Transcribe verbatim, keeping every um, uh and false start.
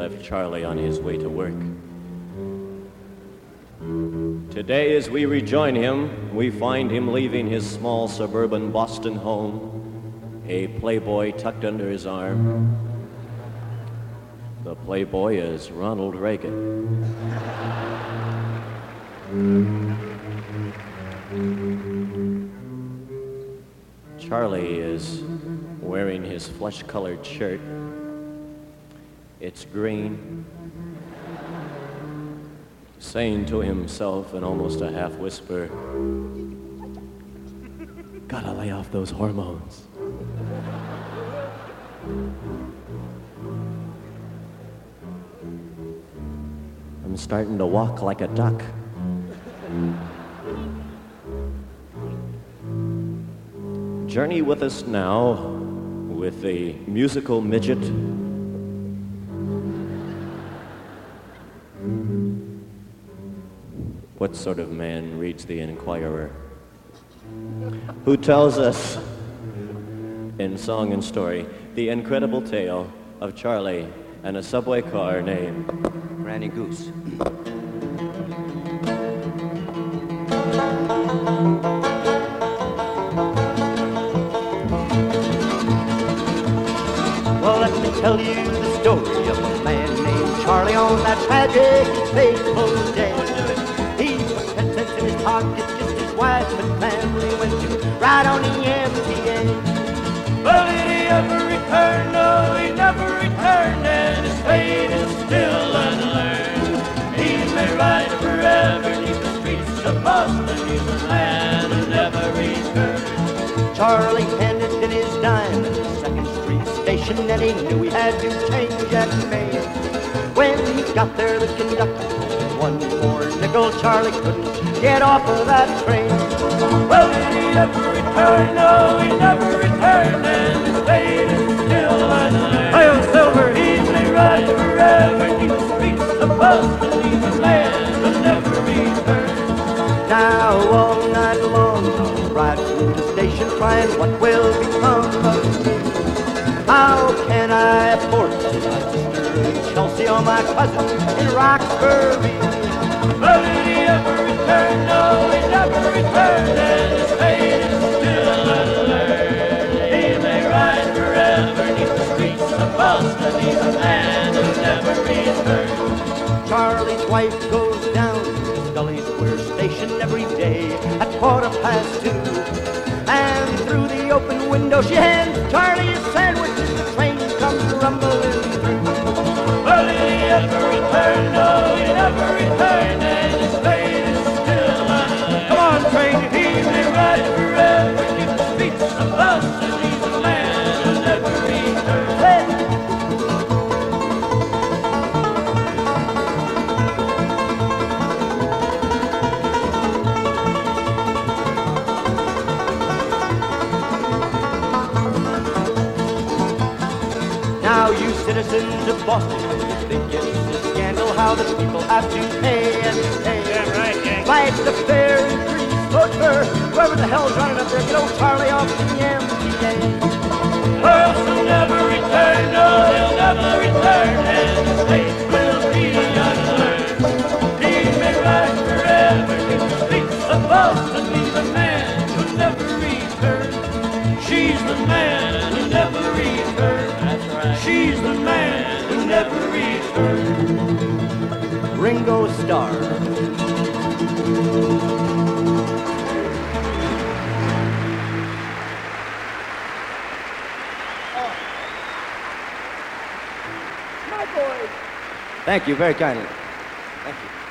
left Charlie on his way to work. Today, as we rejoin him, we find him leaving his small suburban Boston home, a Playboy tucked under his arm. The Playboy is Ronald Reagan. Charlie is wearing his flesh-colored shirt. It's green, saying to himself in almost a half whisper, "Gotta lay off those hormones." I'm starting to walk like a duck. Journey with us now with the musical midget. What sort of man reads the Inquirer? Who tells us in song and story the incredible tale of Charlie and a subway car named Granny Goose. Well, let me tell you the story of a man named Charlie on that tragic and fateful day. He put ten cents in his pocket, just his wife and family went to ride on the M T A. Well, did he ever return? No, he never returned, and his fate is still unlearned. He may ride forever neath the streets of Boston. He's a man who never returned. Charlie handed in his dime at the Second Street station, and he knew he had to change that name. When he got there, the conductor told one more nickel. Charlie couldn't get off of that train. Well, did he ever return? No, he never returned, and his fate is still unlearned. Oh, Silver, he may ride forever neath the streets of Boston. He's a man who never returned. Now all night long I'll ride through the station, crying, what will become of me? How can I afford to see my sister in Chelsea or my cousin in Roxbury? Well, did he ever return? No, he never returned, and his fate is still unlearned. He may ride forever neath the streets of Boston. He's a man who never returned. Charlie's wife goes down to Scully Square Station every day at quarter past two. And through the open window she hands Charlie a sandwich as the train comes rumbling through. Well, did he ever return? No, he never returned, and his fate is still unlearned. Come on, train, he may ride forever neath the streets of Boston. He's a man who never returned. Hey. Now you citizens of Boston, you think it's a scandal how the people have to pay and pay. Yeah, right, yeah. Fight the fare, increase, vote for whoever the hell's running up there. Get old Charlie off the M T A. Well, he'll never return, no, he'll never return, and his fate will be unlearned. He may ride forever in the streets of Boston. He's a man who never returned. She's the man who never returned. She's the man who never returned. Ringo Starr. Oh. My boy. Thank you very kindly. Thank you.